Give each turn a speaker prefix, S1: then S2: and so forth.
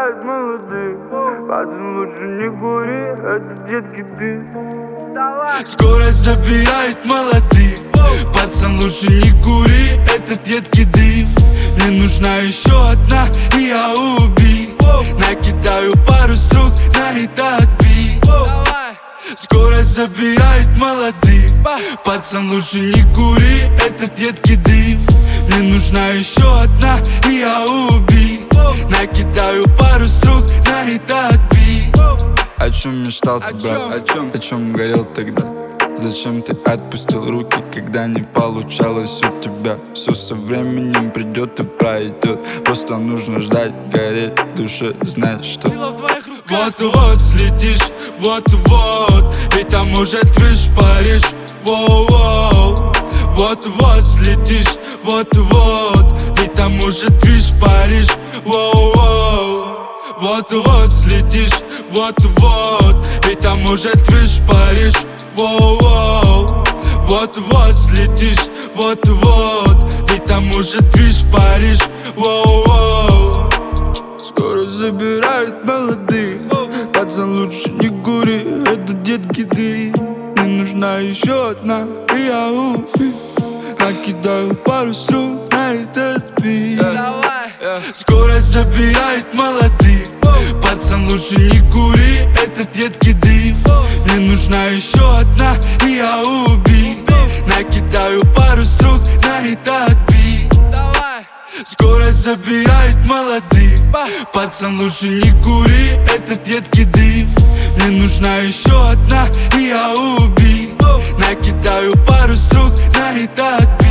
S1: забирают молодых. Пацан, лучше не кури, это детки ты.
S2: Скорость забирает молодых. Пацан, лучше не кури, это детки дым. Мне нужна еще одна, и я убил. Накидаю пару строк на этот бит. Скорость забирает молодых. Пацан, лучше не кури, это детки дым. Мне нужна еще одна, и я убил. Накидаю пару строк на этот бит.
S3: О чем мечтал ты, брат? О чем говорил тогда? Зачем ты отпустил руки, когда не получалось у тебя? Все со временем придет и пройдет. Просто нужно ждать, гореть в душе, знать, что
S2: вот-вот слетишь, вот-вот, и там уже Твич, Париж, воу-воу. Вот-вот слетишь, вот-вот, и там уже Твич, Париж, воу-воу. Вот-вот слетишь, вот-вот, и там уже Твич, Париж, воу-воу. Вот-вот слетишь, вот-вот, и там уже Твич, Париж, воу-воу.
S3: скоро забирают молодых. Пацан, лучше не кури, это детки ты. Мне нужна еще одна, и я убил. Накидаю пару строк на этот бит.
S2: Скорость забирает молодых. Пацан, лучше не кури, это детки дым. Мне нужна еще одна, и я убил. Накидаю пару строк на этот бит. Скорость забирает молодых. Пацан, лучше не кури, это детки дым. Мне нужна еще одна, и я убил. Накидаю пару строк на этот бит.